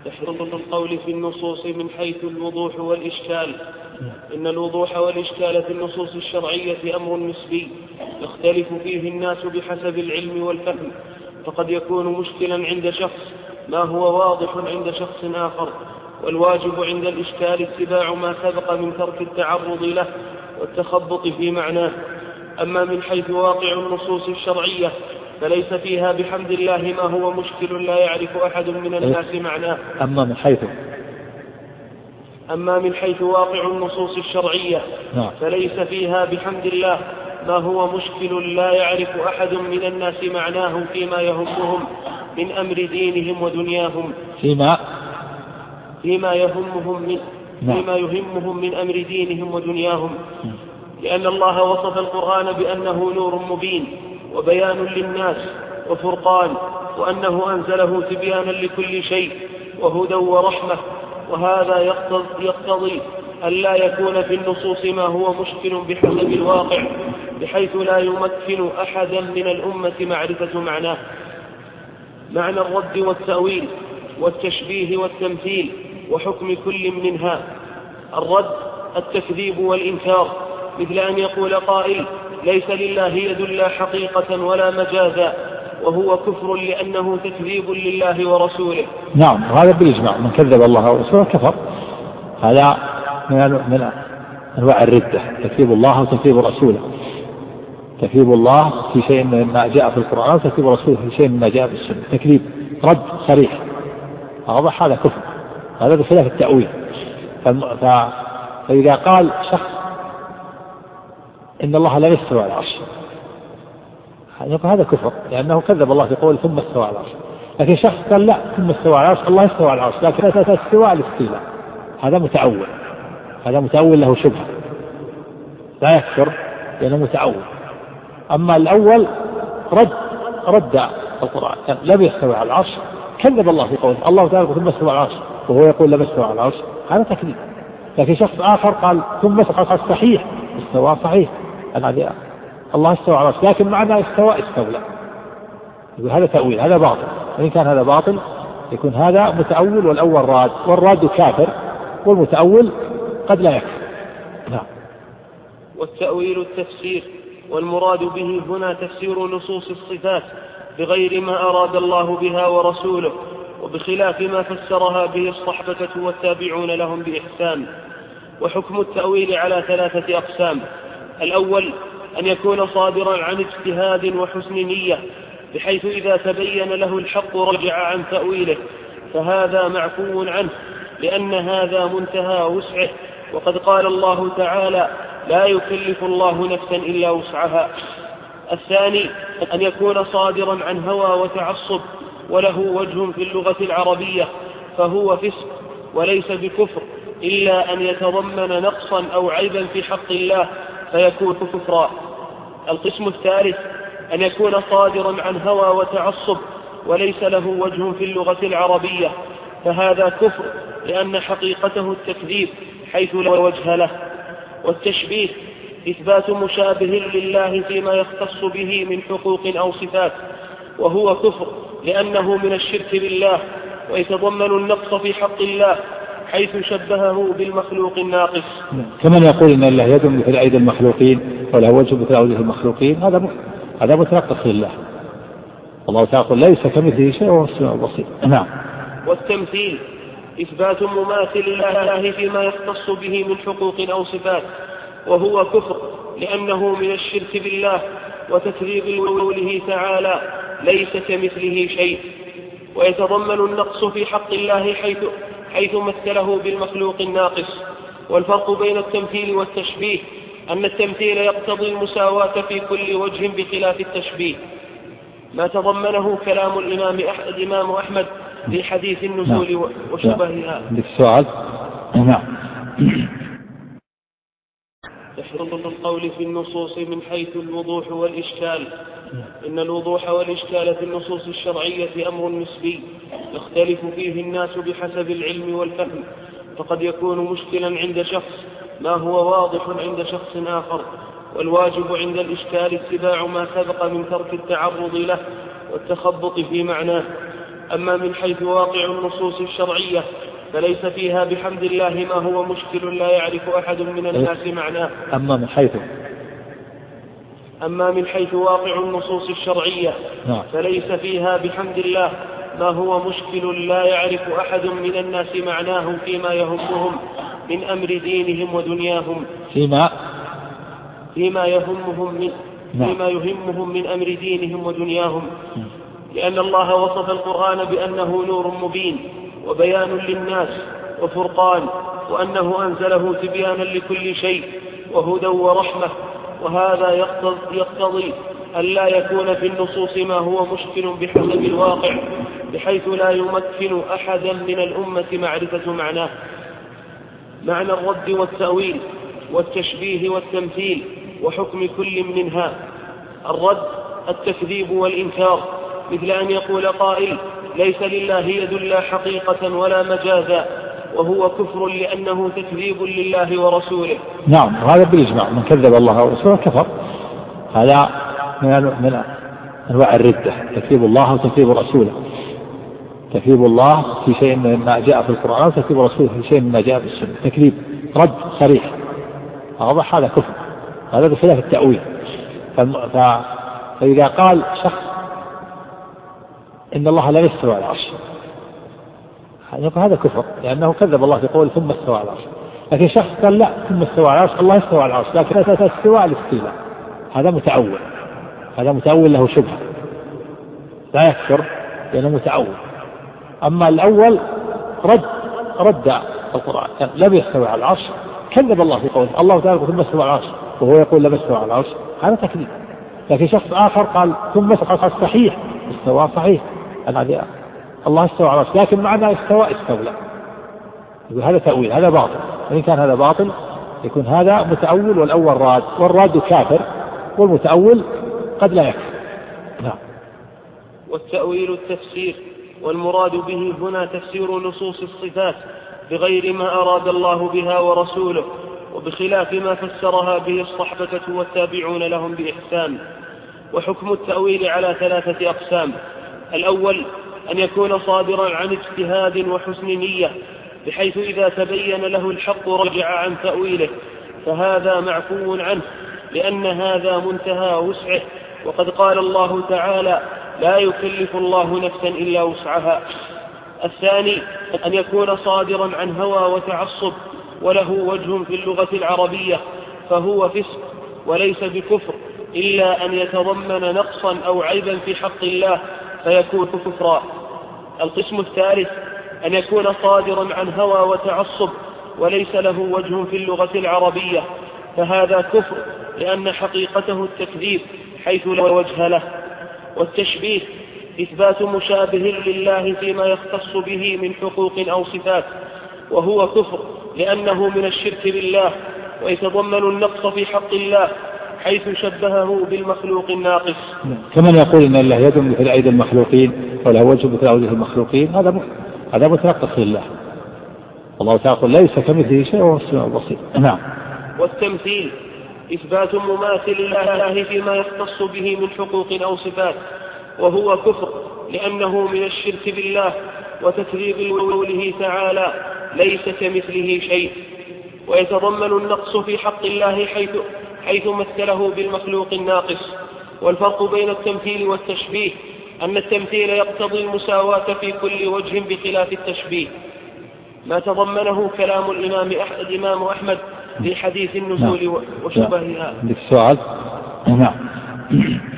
تحريم القول في النصوص من حيث الوضوح والإشكال. إن الوضوح والإشكال في النصوص الشرعية أمر نسبي يختلف فيه الناس بحسب العلم والفهم، فقد يكون مشكلا عند شخص ما هو واضح عند شخص آخر، والواجب عند الإشكال اتباع ما سبق من ترك التعرض له والتخبط في معناه. أما من حيث واقع النصوص الشرعية فليس فيها بحمد الله ما هو مشكل لا يعرف أحد من الناس معناه. أما من حيث واقع النصوص الشرعية فليس فيها بحمد الله ما هو مشكل لا يعرف أحد من الناس معناه فيما يهمهم من أمر دينهم ودنياهم، فيما يهمهم من أمر دينهم ودنياهم، لأن الله وصف القرآن بأنه نور مبين وبيان للناس وفرقان، وأنه أنزله تبيانا لكل شيء وهدى ورحمة. وهذا يقتضي أن لا يكون في النصوص ما هو مشكل بحسب الواقع، بحيث لا يمكن أحدا من الأمة معرفة معناه. معنى الرد والتأويل والتشبيه والتمثيل وحكم كل منها. الرد التكذيب والإنكار، مثل أن يقول قائل ليس لله يد لا حقيقة ولا مجازا، وهو كفر لأنه تكذيب لله ورسوله. نعم، وهذا بالإجماع من كذب الله ورسوله كفر. هذا من أنواع الردة، تكذيب الله وتكذيب رسوله. تكذيب الله في شيء مما جاء في القرآن وتكذيب رسوله في شيء مما جاء في السنة. تكذيب رد صريح واضح، هذا كفر، هذا بخلاف التأويل. فإذا قال شخص إن الله لا يستوى على العرش، هذا كفر لأنه كذب الله في قوله ثم استوى على العرش. لكن شخص قال لا ثم استوى على العرش، الله استوى على العرش لكن استوى الاستيلاء، هذا متأول، هذا متأول له شبهة لا يكفر لأنه متأول. أما الأول رد القرآن لم يستوى على العرش، كذب الله في قوله الله تعالى ثم استوى على العرش وهو يقول لم يستوى على العرش، هذا تكذيب. لكن شخص آخر قال ثم استوى صحيح، استوى صحيح، الله استوى على العرش لكن معنى استوى استولى، يقول هذا تأويل، هذا باطل. وإن كان هذا باطل يكون هذا متأول والأول راد، والراد كافر والمتأول قد لا يكفر. نعم. والتأويل التفسير، والمراد به هنا تفسير نصوص الصفات بغير ما أراد الله بها ورسوله، وبخلاف ما فسرها به الصحابة والتابعون لهم بإحسان. وحكم التأويل على 3 أقسام. الأول أن يكون صادرا عن اجتهاد وحسن نية، بحيث إذا تبين له الحق رجع عن تأويله، فهذا معفو عنه لأن هذا منتهى وسعه، وقد قال الله تعالى لا يكلف الله نفسا إلا وسعها. الثاني أن يكون صادرا عن هوى وتعصب وله وجه في اللغة العربية، فهو فسق وليس بكفر إلا أن يتضمن نقصا أو عيبا في حق الله فيكون كفرا. القسم الثالث أن يكون صادرا عن هوى وتعصب وليس له وجه في اللغة العربية، فهذا كفر لأن حقيقته التكذيب حيث لا وجه له. والتشبيه إثبات مشابه لله فيما يختص به من حقوق أو صفات، وهو كفر لأنه من الشرك بالله ويتضمن النقص في حق الله حيث شبهه بالمخلوق الناقص. كمن يقول إن الله يد مثل أيدي المخلوقين وله وجه مثل أيدي المخلوقين، هذا متنقص لله. الله تعالى يقول ليس كمثله شيء وهو السميع البصير. نعم. والتمثيل إثبات مماثل الله فيما يختص به من حقوق أو صفات، وهو كفر لأنه من الشرك بالله وتكذيب قوله تعالى ليس كمثله شيء، ويتضمن النقص في حق الله حيث مثله بالمخلوق الناقص. والفرق بين التمثيل والتشبيه أن التمثيل يقتضي المساواة في كل وجه بخلاف التشبيه، ما تضمنه كلام الإمام أحمد في حديث النزول وشبهها. السؤال. نعم. تحرم القول في النصوص من حيث الوضوح والإشكال. إن الوضوح والإشكال في النصوص الشرعية أمر نسبي يختلف فيه الناس بحسب العلم والفهم، فقد يكون مشكلا عند شخص ما هو واضح عند شخص آخر، والواجب عند الإشكال اتباع ما سبق من ترك التعرض له والتخبط في معناه. أما من حيث واقع النصوص الشرعية فليس فيها بحمد الله ما هو مشكل لا يعرف أحد من الناس معناه. أما من حيث واقع النصوص الشرعية فليس فيها بحمد الله ما هو مشكل لا يعرف أحد من الناس معناه فيما يهمهم من أمر دينهم ودنياهم فيما يهمهم من أمر دينهم ودنياهم، لأن الله وصف القرآن بأنه نور مبين وبيان للناس وفرقان، وأنه أنزله تبيانا لكل شيء وهدى ورحمة، وهذا يقتضي أن لا يكون في النصوص ما هو مشكل بحسب الواقع بحيث لا يمكن أحدا من الأمة معرفة معناه. معنى الرد والتأويل والتشبيه والتمثيل وحكم كل منها. الرد التكذيب والإنكار، مثل أن يقول قائل ليس لله يد لا حقيقة ولا مجازا، وهو كفر لأنه تكذيب لله ورسوله. نعم، هذا بالإجماع، من كذب الله ورسوله كفر. هذا من أنواع الردة، تكذيب الله وتكذيب رسوله. تكذيب الله في شيء مما جاء في القرآن، وتكذيب رسوله في شيء مما جاء في السنة. تكذيب رد صريح واضح، هذا كفر، هذا بخلاف التأويل. فإذا قال شخص إن الله لا يستوى على العرش، هذا كفر، لأنه كذب الله في قوله ثم استوى على العرش. لكن شخص قال لا، ثم استوى على العرش، الله يستوى على العرش، لكن استوى الاستيلاء، هذا متأول، هذا متأول له شبهة، لا يكفر لأنه متأول. أما الأول رد القرآن، لم يستوى على العرش، كذب الله في قوله الله تعالى ثم استوى على العرش وهو يقول لم يستوى على العرش، هذا تكذيب. لكن شخص آخر قال ثم استوى صحيح، استوى صحيح، الله استوى على العرش، لكن معنى استولى، يقول هذا تأويل، هذا باطل. وإن كان هذا باطل يكون هذا متأول والأول راد، والراد كافر والمتأول قد لا يكفر. نعم. والتأويل التفسير، والمراد به هنا تفسير نصوص الصفات بغير ما أراد الله بها ورسوله، وبخلاف ما فسرها به الصحبة والتابعون لهم بإحسان. وحكم التأويل على 3 أقسام. الأول أن يكون صادرا عن اجتهاد وحسن نية، بحيث إذا تبين له الحق رجع عن تأويله، فهذا معفو عنه، لأن هذا منتهى وسعه، وقد قال الله تعالى لا يكلف الله نفسا إلا وسعها. الثاني أن يكون صادرا عن هوى وتعصب وله وجه في اللغة العربية، فهو فسق وليس بكفر، إلا أن يتضمن نقصا أو عيبا في حق الله فيكون كفرا. القسم الثالث أن يكون صادرا عن هوى وتعصب وليس له وجه في اللغة العربية، فهذا كفر، لأن حقيقته التكذيب حيث لا وجه له. والتشبيه إثبات مشابه لله فيما يختص به من حقوق أو صفات، وهو كفر، لأنه من الشرك بالله، ويتضمن النقص في حق الله حيث شبهه بالمخلوق الناقص. كمن يقول إن الله يد مثل أيدي المخلوقين وله وجه مثل أوجه المخلوقين، هذا متنقص لله. الله تعالى يقول ليس كمثله شيء وهو السميع البصير. نعم. والتمثيل إثبات مماثل الله فيما يختص به من حقوق أو صفات، وهو كفر، لأنه من الشرك بالله وتكذيب قوله تعالى ليس كمثله شيء، ويتضمن النقص في حق الله حيث مثله بالمخلوق الناقص. والفرق بين التمثيل والتشبيه أن التمثيل يقتضي المساواة في كل وجه بخلاف التشبيه، ما تضمنه كلام الإمام أحمد في حديث النزول وشبهها. عندك سؤال؟ نعم.